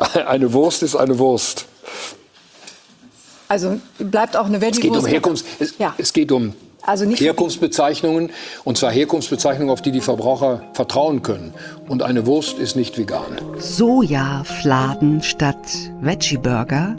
eine Wurst ist eine Wurst. Also bleibt auch eine Veggie-Wurst. Es geht um Herkunftsbezeichnungen, und zwar Herkunftsbezeichnungen, auf die die Verbraucher vertrauen können. Und eine Wurst ist nicht vegan. Sojafladen statt Veggie-Burger,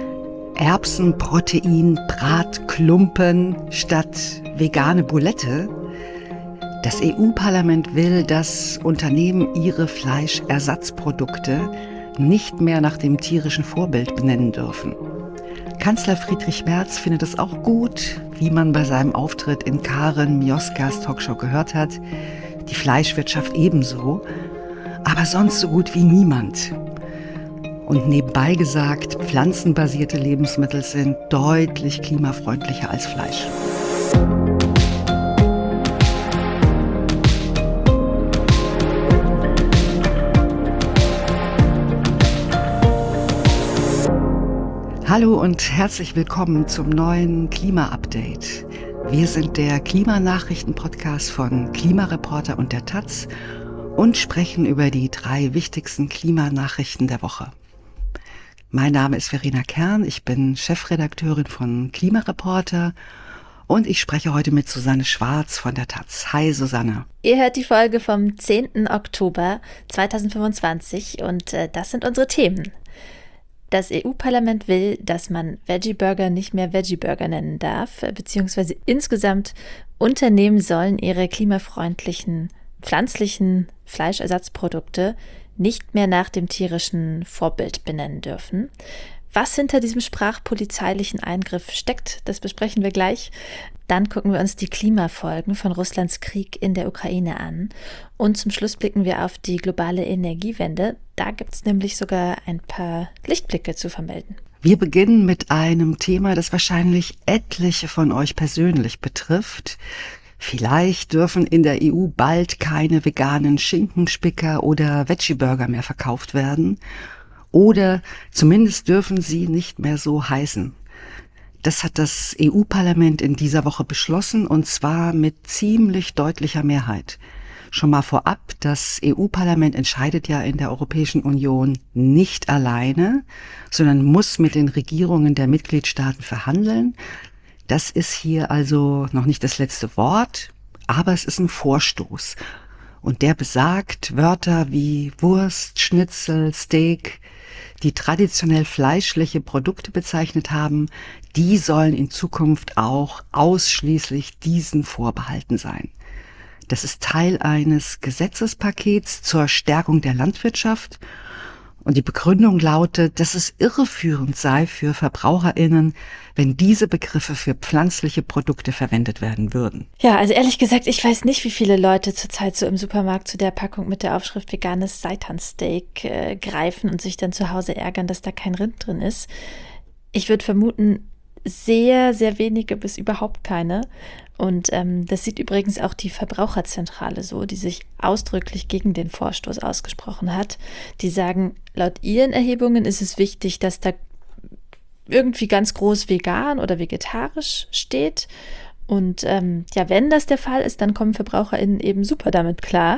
Erbsenprotein-Bratklumpen statt vegane Bulette. Das EU-Parlament will, dass Unternehmen ihre Fleischersatzprodukte nicht mehr nach dem tierischen Vorbild benennen dürfen. Kanzler Friedrich Merz findet es auch gut, wie man bei seinem Auftritt in Karen Mioskas Talkshow gehört hat, die Fleischwirtschaft ebenso, aber sonst so gut wie niemand. Und nebenbei gesagt, pflanzenbasierte Lebensmittel sind deutlich klimafreundlicher als Fleisch. Hallo und herzlich willkommen zum neuen Klima-Update. Wir sind der Klimanachrichten-Podcast von Klimareporter und der Taz und sprechen über die 3 wichtigsten Klimanachrichten der Woche. Mein Name ist Verena Kern, ich bin Chefredakteurin von Klimareporter und ich spreche heute mit Susanne Schwarz von der Taz. Hi Susanne. Ihr hört die Folge vom 10. Oktober 2025 und das sind unsere Themen. Das EU-Parlament will, dass man Veggie-Burger nicht mehr Veggie-Burger nennen darf, beziehungsweise insgesamt Unternehmen sollen ihre klimafreundlichen pflanzlichen Fleischersatzprodukte nicht mehr nach dem tierischen Vorbild benennen dürfen. Was hinter diesem sprachpolizeilichen Eingriff steckt, das besprechen wir gleich. Dann gucken wir uns die Klimafolgen von Russlands Krieg in der Ukraine an. Und zum Schluss blicken wir auf die globale Energiewende. Da gibt es nämlich sogar ein paar Lichtblicke zu vermelden. Wir beginnen mit einem Thema, das wahrscheinlich etliche von euch persönlich betrifft. Vielleicht dürfen in der EU bald keine veganen Schinkenspicker oder Veggie-Burger mehr verkauft werden. Oder zumindest dürfen sie nicht mehr so heißen. Das hat das EU-Parlament in dieser Woche beschlossen, und zwar mit ziemlich deutlicher Mehrheit. Schon mal vorab, das EU-Parlament entscheidet ja in der Europäischen Union nicht alleine, sondern muss mit den Regierungen der Mitgliedstaaten verhandeln. Das ist hier also noch nicht das letzte Wort, aber es ist ein Vorstoß. Und der besagt, Wörter wie Wurst, Schnitzel, Steak, die traditionell fleischliche Produkte bezeichnet haben, die sollen in Zukunft auch ausschließlich diesen vorbehalten sein. Das ist Teil eines Gesetzespakets zur Stärkung der Landwirtschaft. Und die Begründung lautet, dass es irreführend sei für VerbraucherInnen, wenn diese Begriffe für pflanzliche Produkte verwendet werden würden. Ja, also ehrlich gesagt, ich weiß nicht, wie viele Leute zurzeit so im Supermarkt zu der Packung mit der Aufschrift veganes Seitansteak greifen und sich dann zu Hause ärgern, dass da kein Rind drin ist. Ich würde vermuten, sehr, sehr wenige bis überhaupt keine. Und das sieht übrigens auch die Verbraucherzentrale so, die sich ausdrücklich gegen den Vorstoß ausgesprochen hat. Die sagen, laut ihren Erhebungen ist es wichtig, dass da irgendwie ganz groß vegan oder vegetarisch steht. Und wenn das der Fall ist, dann kommen VerbraucherInnen eben super damit klar.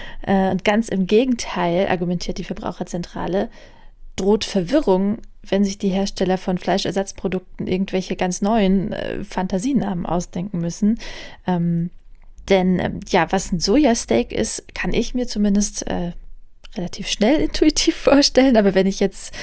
Und ganz im Gegenteil, argumentiert die Verbraucherzentrale, droht Verwirrung, wenn sich die Hersteller von Fleischersatzprodukten irgendwelche ganz neuen Fantasienamen ausdenken müssen. Was ein Sojasteak ist, kann ich mir zumindest relativ schnell intuitiv vorstellen. Aber wenn ich jetzt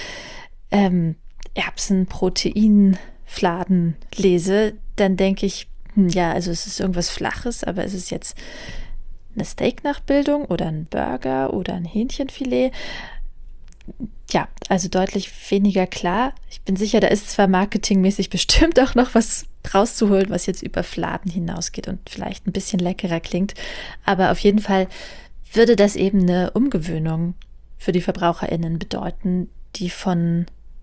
Erbsenproteinfladen lese, dann denke ich, es ist irgendwas Flaches, aber ist es jetzt eine Steak-Nachbildung oder ein Burger oder ein Hähnchenfilet? Ja, also deutlich weniger klar. Ich bin sicher, da ist zwar marketingmäßig bestimmt auch noch was rauszuholen, was jetzt über Fladen hinausgeht und vielleicht ein bisschen leckerer klingt, aber auf jeden Fall würde das eben eine Umgewöhnung für die VerbraucherInnen bedeuten, die von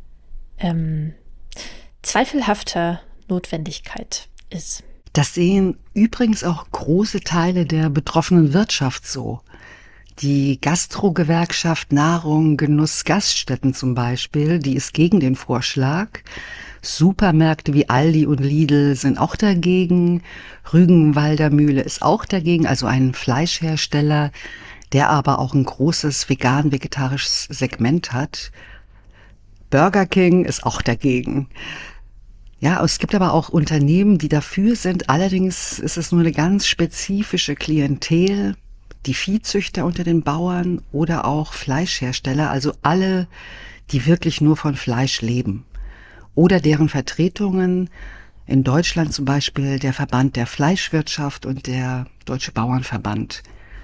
zweifelhafter Notwendigkeit ist. Das sehen übrigens auch große Teile der betroffenen Wirtschaft so. Die Gastro-Gewerkschaft Nahrung, Genuss, Gaststätten zum Beispiel, die ist gegen den Vorschlag. Supermärkte wie Aldi und Lidl sind auch dagegen. Rügenwalder Mühle ist auch dagegen, also ein Fleischhersteller, der aber auch ein großes vegan-vegetarisches Segment hat. Burger King ist auch dagegen. Ja, es gibt aber auch Unternehmen, die dafür sind. Allerdings ist es nur eine ganz spezifische Klientel, die Viehzüchter unter den Bauern oder auch Fleischhersteller, also alle, die wirklich nur von Fleisch leben. Oder deren Vertretungen, in Deutschland zum Beispiel der Verband der Fleischwirtschaft und der Deutsche Bauernverband.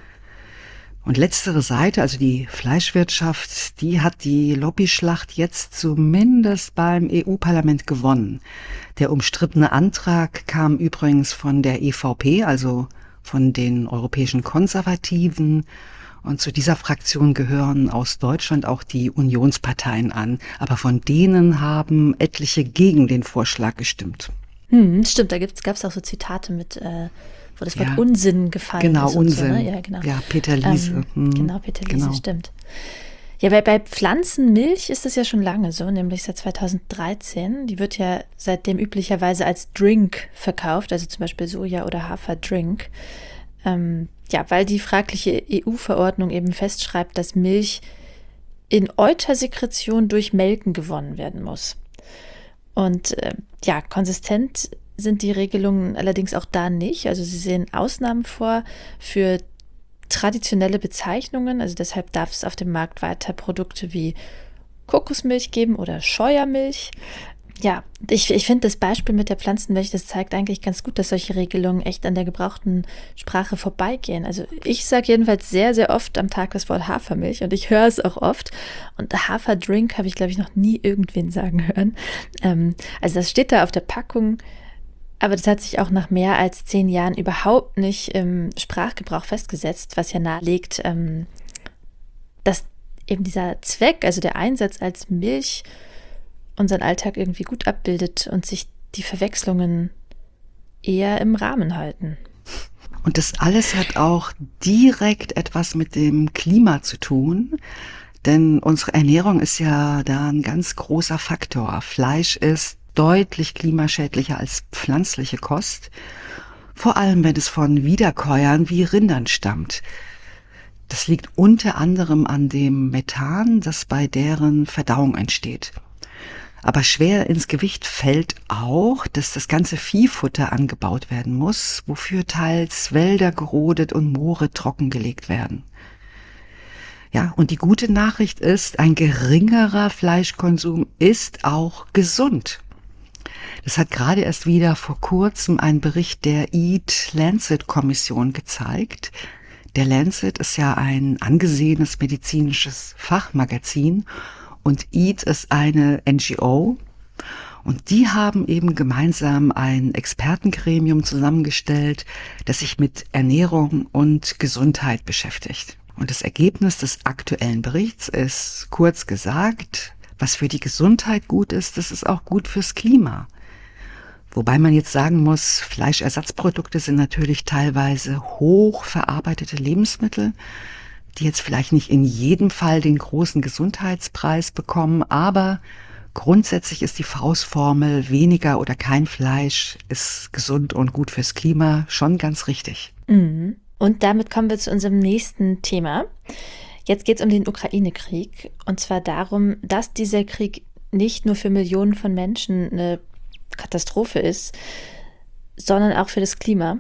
Und letztere Seite, also die Fleischwirtschaft, die hat die Lobbyschlacht jetzt zumindest beim EU-Parlament gewonnen. Der umstrittene Antrag kam übrigens von der EVP, also von den europäischen Konservativen. Und zu dieser Fraktion gehören aus Deutschland auch die Unionsparteien an. Aber von denen haben etliche gegen den Vorschlag gestimmt. Stimmt, da gab es auch so Zitate mit, wo das Wort Unsinn gefallen ist. Unsinn. So, ne? Ja, genau. Ja, Peter Liese. Genau, Peter Liese, stimmt. Ja, bei Pflanzenmilch ist es ja schon lange so, nämlich seit 2013. Die wird ja seitdem üblicherweise als Drink verkauft, also zum Beispiel Soja- oder Haferdrink. Weil die fragliche EU-Verordnung eben festschreibt, dass Milch in Eutersekretion durch Melken gewonnen werden muss. Und konsistent sind die Regelungen allerdings auch da nicht. Also sie sehen Ausnahmen vor für traditionelle Bezeichnungen. Also deshalb darf es auf dem Markt weiter Produkte wie Kokosmilch geben oder Scheuermilch. Ja, ich finde das Beispiel mit der Pflanzenmilch, das zeigt eigentlich ganz gut, dass solche Regelungen echt an der gebrauchten Sprache vorbeigehen. Also ich sage jedenfalls sehr, sehr oft am Tag das Wort Hafermilch und ich höre es auch oft. Und Haferdrink habe ich, glaube ich, noch nie irgendwen sagen hören. Also das steht da auf der Packung, aber das hat sich auch nach mehr als 10 Jahren überhaupt nicht im Sprachgebrauch festgesetzt, was ja nahelegt, dass eben dieser Zweck, also der Einsatz als Milch, unseren Alltag irgendwie gut abbildet und sich die Verwechslungen eher im Rahmen halten. Und das alles hat auch direkt etwas mit dem Klima zu tun, denn unsere Ernährung ist ja da ein ganz großer Faktor. Fleisch ist deutlich klimaschädlicher als pflanzliche Kost, vor allem wenn es von Wiederkäuern wie Rindern stammt. Das liegt unter anderem an dem Methan, das bei deren Verdauung entsteht. Aber schwer ins Gewicht fällt auch, dass das ganze Viehfutter angebaut werden muss, wofür teils Wälder gerodet und Moore trockengelegt werden. Ja, und die gute Nachricht ist, ein geringerer Fleischkonsum ist auch gesund. Das hat gerade erst wieder vor kurzem ein Bericht der Eat-Lancet-Kommission gezeigt. Der Lancet ist ja ein angesehenes medizinisches Fachmagazin und Eat ist eine NGO und die haben eben gemeinsam ein Expertengremium zusammengestellt, das sich mit Ernährung und Gesundheit beschäftigt. Und das Ergebnis des aktuellen Berichts ist, kurz gesagt, was für die Gesundheit gut ist, das ist auch gut fürs Klima. Wobei man jetzt sagen muss, Fleischersatzprodukte sind natürlich teilweise hochverarbeitete Lebensmittel, die jetzt vielleicht nicht in jedem Fall den großen Gesundheitspreis bekommen, aber grundsätzlich ist die Faustformel weniger oder kein Fleisch ist gesund und gut fürs Klima schon ganz richtig. Mhm. Und damit kommen wir zu unserem nächsten Thema. Jetzt geht es um den Ukraine-Krieg und zwar darum, dass dieser Krieg nicht nur für Millionen von Menschen eine Katastrophe ist, sondern auch für das Klima.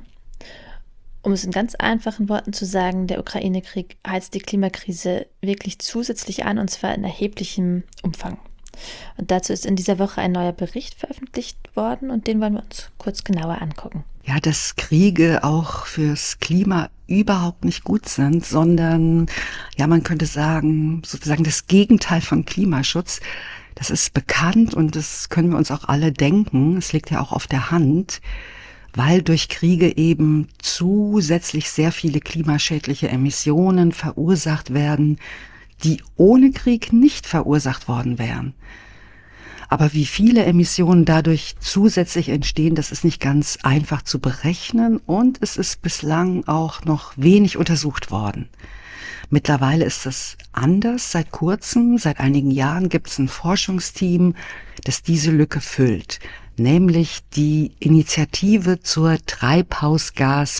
Um es in ganz einfachen Worten zu sagen, der Ukraine-Krieg heizt die Klimakrise wirklich zusätzlich an, und zwar in erheblichem Umfang. Und dazu ist in dieser Woche ein neuer Bericht veröffentlicht worden und den wollen wir uns kurz genauer angucken. Ja, dass Kriege auch fürs Klima überhaupt nicht gut sind, sondern, ja, man könnte sagen, sozusagen das Gegenteil von Klimaschutz. Das ist bekannt und das können wir uns auch alle denken. Es liegt ja auch auf der Hand, weil durch Kriege eben zusätzlich sehr viele klimaschädliche Emissionen verursacht werden, die ohne Krieg nicht verursacht worden wären. Aber wie viele Emissionen dadurch zusätzlich entstehen, das ist nicht ganz einfach zu berechnen und es ist bislang auch noch wenig untersucht worden. Mittlerweile ist es anders. Seit kurzem, seit einigen Jahren gibt es ein Forschungsteam, das diese Lücke füllt, nämlich die Initiative zur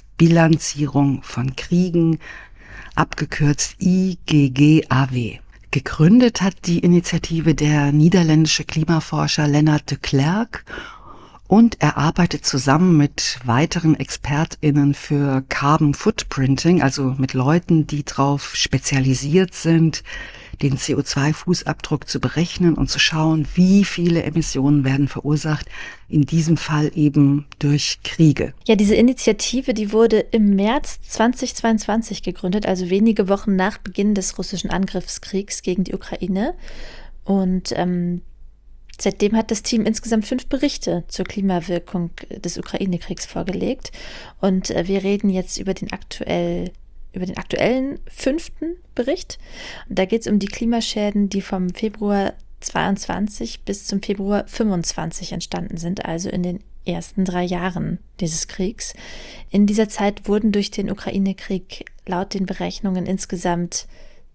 Treibhausgasbilanzierung von Kriegen, abgekürzt IGGAW. Gegründet hat die Initiative der niederländische Klimaforscher Lennart de Klerk und er arbeitet zusammen mit weiteren ExpertInnen für Carbon Footprinting, also mit Leuten, die darauf spezialisiert sind, den CO2-Fußabdruck zu berechnen und zu schauen, wie viele Emissionen werden verursacht, in diesem Fall eben durch Kriege. Ja, diese Initiative, die wurde im März 2022 gegründet, also wenige Wochen nach Beginn des russischen Angriffskriegs gegen die Ukraine. Und seitdem hat das Team insgesamt 5 Berichte zur Klimawirkung des Ukraine-Kriegs vorgelegt. Und wir reden jetzt über den aktuellen 5. Bericht. Und da geht es um die Klimaschäden, die vom Februar 22 bis zum Februar 25 entstanden sind, also in den ersten 3 Jahren dieses Kriegs. In dieser Zeit wurden durch den Ukraine-Krieg laut den Berechnungen insgesamt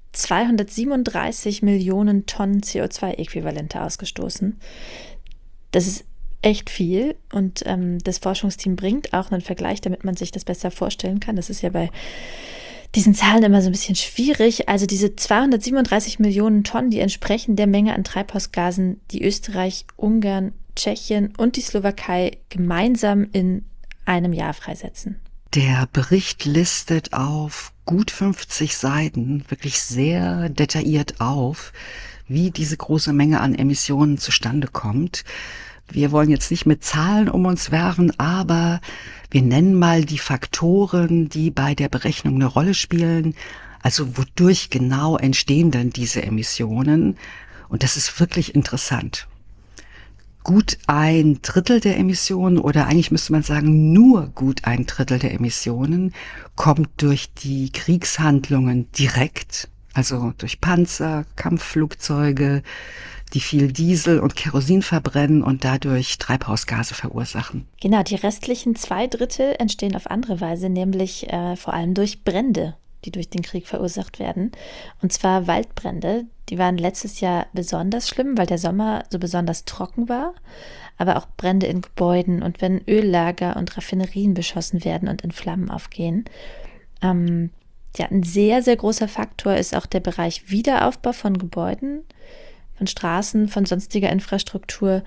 237 Millionen Tonnen CO2-Äquivalente ausgestoßen. Das ist echt viel und das Forschungsteam bringt auch einen Vergleich, damit man sich das besser vorstellen kann. Das ist ja bei diesen Zahlen immer so ein bisschen schwierig. Also diese 237 Millionen Tonnen, die entsprechen der Menge an Treibhausgasen, die Österreich, Ungarn, Tschechien und die Slowakei gemeinsam in einem Jahr freisetzen. Der Bericht listet auf gut 50 Seiten wirklich sehr detailliert auf, wie diese große Menge an Emissionen zustande kommt. Wir wollen jetzt nicht mit Zahlen um uns werfen, aber wir nennen mal die Faktoren, die bei der Berechnung eine Rolle spielen. Also wodurch genau entstehen denn diese Emissionen? Und das ist wirklich interessant. Gut 1/3 der Emissionen, oder eigentlich müsste man sagen, nur gut 1/3 der Emissionen kommt durch die Kriegshandlungen direkt, also durch Panzer, Kampfflugzeuge, die viel Diesel und Kerosin verbrennen und dadurch Treibhausgase verursachen. Genau, die restlichen 2/3 entstehen auf andere Weise, nämlich vor allem durch Brände, die durch den Krieg verursacht werden. Und zwar Waldbrände. Die waren letztes Jahr besonders schlimm, weil der Sommer so besonders trocken war. Aber auch Brände in Gebäuden und wenn Öllager und Raffinerien beschossen werden und in Flammen aufgehen. Ein sehr, sehr großer Faktor ist auch der Bereich Wiederaufbau von Gebäuden, von Straßen, von sonstiger Infrastruktur,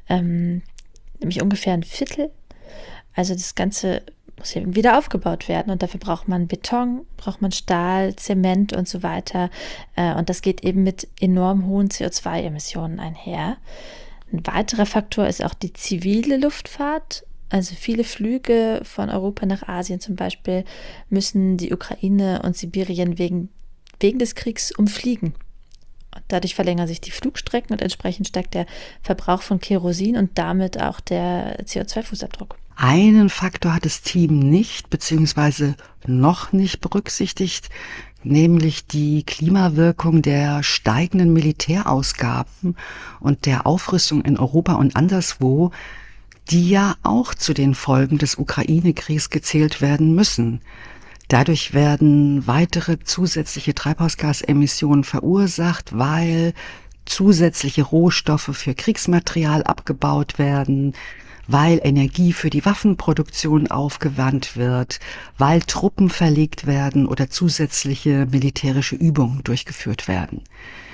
nämlich ungefähr 1/4. Also das Ganze muss eben wieder aufgebaut werden und dafür braucht man Beton, braucht man Stahl, Zement und so weiter. Und das geht eben mit enorm hohen CO2-Emissionen einher. Ein weiterer Faktor ist auch die zivile Luftfahrt. Also viele Flüge von Europa nach Asien zum Beispiel müssen die Ukraine und Sibirien wegen des Kriegs umfliegen. Und dadurch verlängern sich die Flugstrecken und entsprechend steigt der Verbrauch von Kerosin und damit auch der CO2-Fußabdruck. Einen Faktor hat das Team nicht, beziehungsweise noch nicht berücksichtigt, nämlich die Klimawirkung der steigenden Militärausgaben und der Aufrüstung in Europa und anderswo, die ja auch zu den Folgen des Ukraine-Kriegs gezählt werden müssen. Dadurch werden weitere zusätzliche Treibhausgasemissionen verursacht, weil zusätzliche Rohstoffe für Kriegsmaterial abgebaut werden, weil Energie für die Waffenproduktion aufgewandt wird, weil Truppen verlegt werden oder zusätzliche militärische Übungen durchgeführt werden.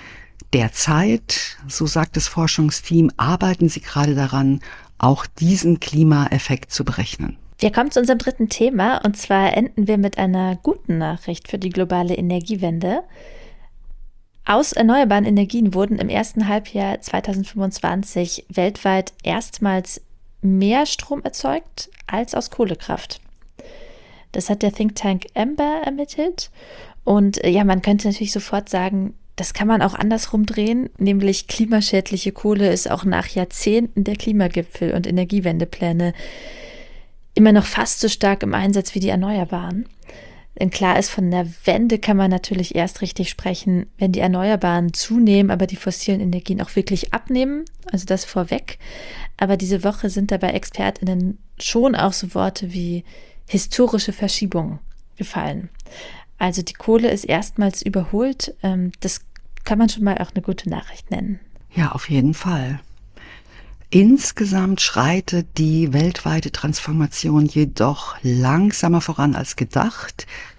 Derzeit, so sagt das Forschungsteam, arbeiten sie gerade daran, auch diesen Klimaeffekt zu berechnen. Wir kommen zu unserem 3. Thema und zwar enden wir mit einer guten Nachricht für die globale Energiewende. Aus erneuerbaren Energien wurden im ersten Halbjahr 2025 weltweit erstmals mehr Strom erzeugt als aus Kohlekraft. Das hat der Think Tank Amber ermittelt. Und man könnte natürlich sofort sagen, das kann man auch andersrum drehen, nämlich klimaschädliche Kohle ist auch nach Jahrzehnten der Klimagipfel und Energiewendepläne immer noch fast so stark im Einsatz wie die Erneuerbaren. Denn klar ist, von der Wende kann man natürlich erst richtig sprechen, wenn die Erneuerbaren zunehmen, aber die fossilen Energien auch wirklich abnehmen. Also das vorweg. Aber diese Woche sind dabei ExpertInnen schon auch so Worte wie historische Verschiebung gefallen. Also die Kohle ist erstmals überholt. Das kann man schon mal auch eine gute Nachricht nennen. Ja, auf jeden Fall. Insgesamt schreitet die weltweite Transformation jedoch langsamer voran als gedacht.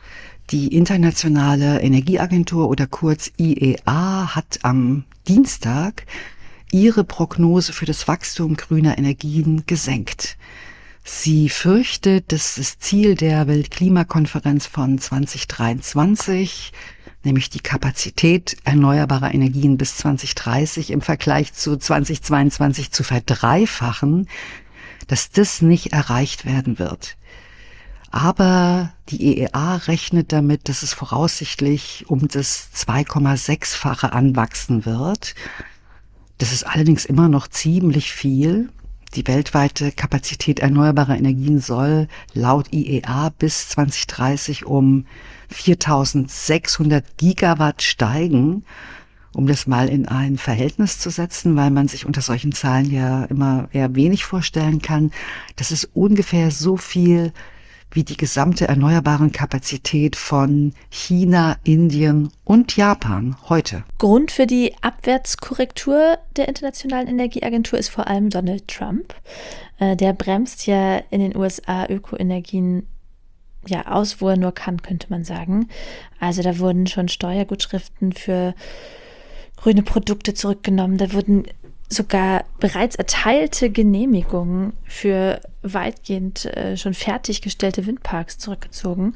Die Internationale Energieagentur oder kurz IEA hat am Dienstag ihre Prognose für das Wachstum grüner Energien gesenkt. Sie fürchtet, dass das Ziel der Weltklimakonferenz von 2023, nämlich die Kapazität erneuerbarer Energien bis 2030 im Vergleich zu 2022 zu verdreifachen, dass das nicht erreicht werden wird. Aber die IEA rechnet damit, dass es voraussichtlich um das 2,6-fache anwachsen wird. Das ist allerdings immer noch ziemlich viel. Die weltweite Kapazität erneuerbarer Energien soll laut IEA bis 2030 um 4.600 Gigawatt steigen. Um das mal in ein Verhältnis zu setzen, weil man sich unter solchen Zahlen ja immer eher wenig vorstellen kann. Das ist ungefähr so viel wie die gesamte erneuerbaren Kapazität von China, Indien und Japan heute. Grund für die Abwärtskorrektur der Internationalen Energieagentur ist vor allem Donald Trump. Der bremst ja in den USA Ökoenergien aus, wo er nur kann, könnte man sagen. Also da wurden schon Steuergutschriften für grüne Produkte zurückgenommen. Da wurden sogar bereits erteilte Genehmigungen für weitgehend schon fertiggestellte Windparks zurückgezogen.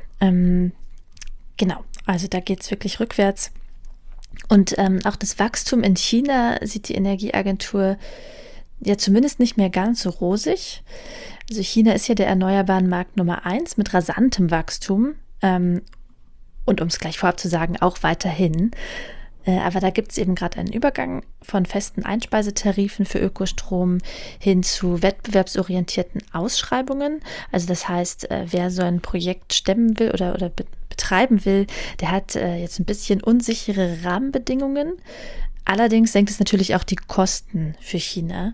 Genau, also da geht es wirklich rückwärts. Und auch das Wachstum in China sieht die Energieagentur ja zumindest nicht mehr ganz so rosig. Also China ist ja der erneuerbaren Markt Nummer 1 mit rasantem Wachstum. Und um es gleich vorab zu sagen, auch weiterhin. Aber da gibt es eben gerade einen Übergang von festen Einspeisetarifen für Ökostrom hin zu wettbewerbsorientierten Ausschreibungen. Also das heißt, wer so ein Projekt stemmen will oder betreiben will, der hat jetzt ein bisschen unsichere Rahmenbedingungen. Allerdings senkt es natürlich auch die Kosten für China.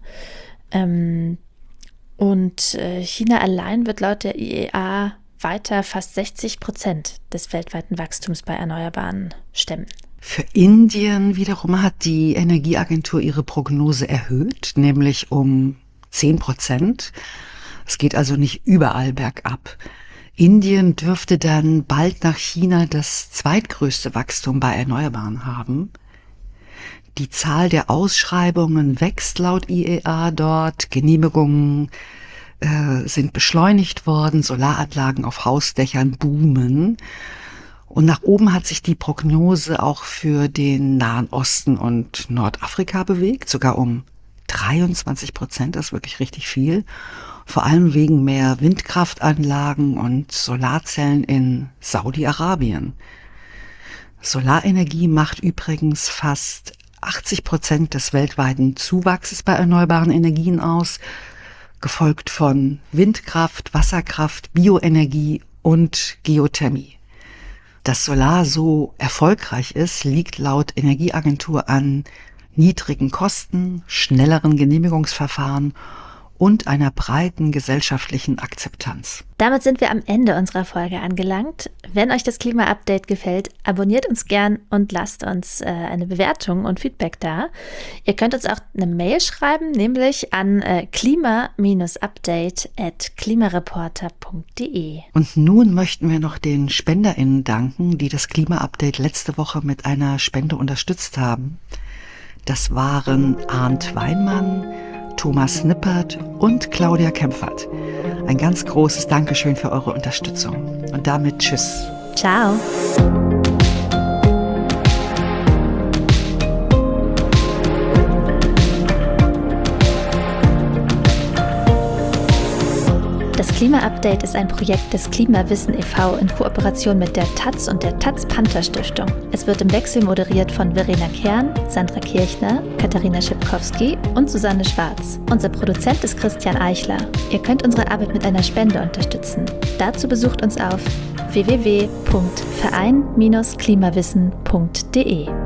Und China allein wird laut der IEA weiter fast 60% des weltweiten Wachstums bei Erneuerbaren stemmen. Für Indien wiederum hat die Energieagentur ihre Prognose erhöht, nämlich um 10%. Es geht also nicht überall bergab. Indien dürfte dann bald nach China das zweitgrößte Wachstum bei Erneuerbaren haben. Die Zahl der Ausschreibungen wächst laut IEA dort. Genehmigungen sind beschleunigt worden. Solaranlagen auf Hausdächern boomen. Und nach oben hat sich die Prognose auch für den Nahen Osten und Nordafrika bewegt, sogar um 23%, das ist wirklich richtig viel. Vor allem wegen mehr Windkraftanlagen und Solarzellen in Saudi-Arabien. Solarenergie macht übrigens fast 80% des weltweiten Zuwachses bei erneuerbaren Energien aus, gefolgt von Windkraft, Wasserkraft, Bioenergie und Geothermie. Dass Solar so erfolgreich ist, liegt laut Energieagentur an niedrigen Kosten, schnelleren Genehmigungsverfahren und einer breiten gesellschaftlichen Akzeptanz. Damit sind wir am Ende unserer Folge angelangt. Wenn euch das Klima-Update gefällt, abonniert uns gern und lasst uns eine Bewertung und Feedback da. Ihr könnt uns auch eine Mail schreiben, nämlich an klima-update@klimareporter.de. Und nun möchten wir noch den SpenderInnen danken, die das Klima-Update letzte Woche mit einer Spende unterstützt haben. Das waren Arndt Weinmann, Thomas Nippert und Claudia Kempfert. Ein ganz großes Dankeschön für eure Unterstützung. Und damit tschüss. Ciao. Das Klima-Update ist ein Projekt des Klimawissen e.V. in Kooperation mit der taz und der Taz-Panther-Stiftung. Es wird im Wechsel moderiert von Verena Kern, Sandra Kirchner, Katharina Schipkowski und Susanne Schwarz. Unser Produzent ist Christian Eichler. Ihr könnt unsere Arbeit mit einer Spende unterstützen. Dazu besucht uns auf www.verein-klimawissen.de.